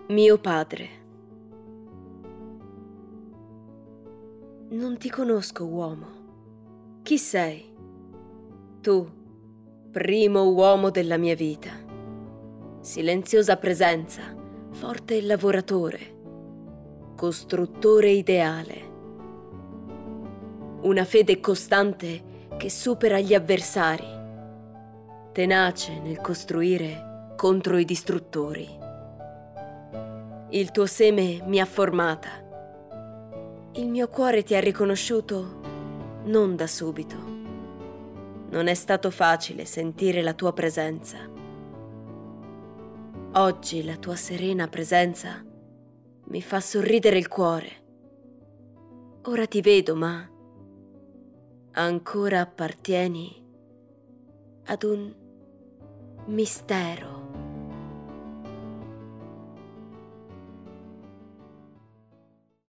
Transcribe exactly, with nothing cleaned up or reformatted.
Mio padre. Non ti conosco, uomo. Chi sei? Tu, primo uomo della mia vita. Silenziosa presenza, forte lavoratore, costruttore ideale. Una fede costante che supera gli avversari, tenace nel costruire contro i distruttori. Il tuo seme mi ha formata. Il mio cuore ti ha riconosciuto non da subito. Non è stato facile sentire la tua presenza. Oggi la tua serena presenza mi fa sorridere il cuore. Ora ti vedo, ma ancora appartieni ad un mistero.